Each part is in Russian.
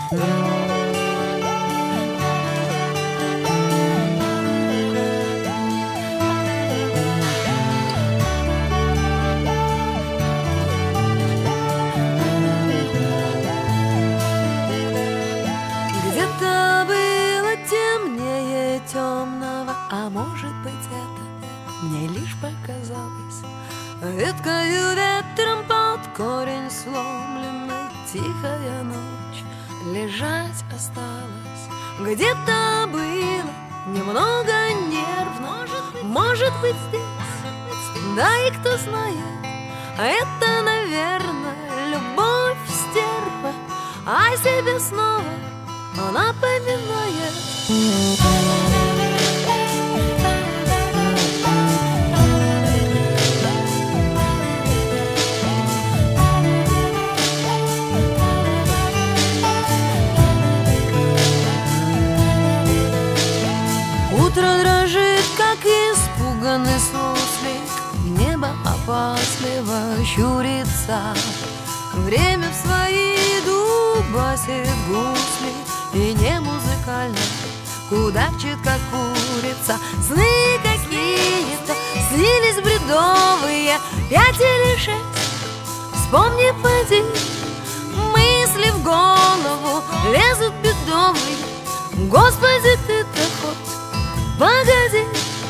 Где-то было темнее темного, а может быть это мне лишь показалось. Веткою ветром под корень сломленный, тихая ночь лежать осталась. Где-то было немного нервно, может быть здесь, да и кто знает. Это, наверное, любовь стерва, а себе снова она поминает. Утро дрожит, как испуганный суслик, небо опасливо щурится. Время в свои дубасит гусли, и не музыкально кудахчет, как курица. Сны какие-то снились бредовые, 5 или 6, вспомни, поди. Мысли в голову лезут бедовые, Господи, ты-то хоть погоди.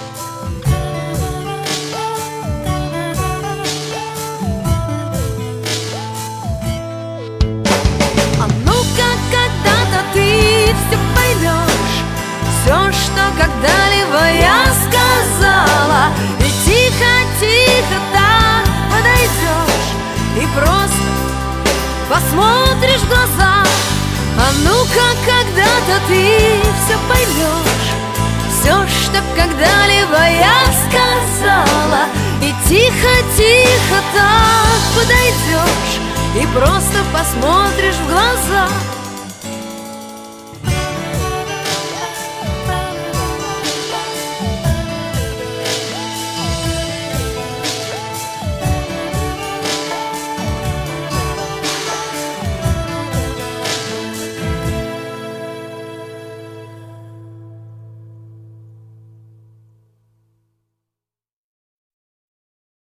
Все, что когда-либо я сказала, и тихо-тихо так подойдешь и просто посмотришь в глаза. А ну-ка, когда-то ты все поймешь, все, что когда-либо я сказала, и тихо-тихо так подойдешь и просто посмотришь в глаза.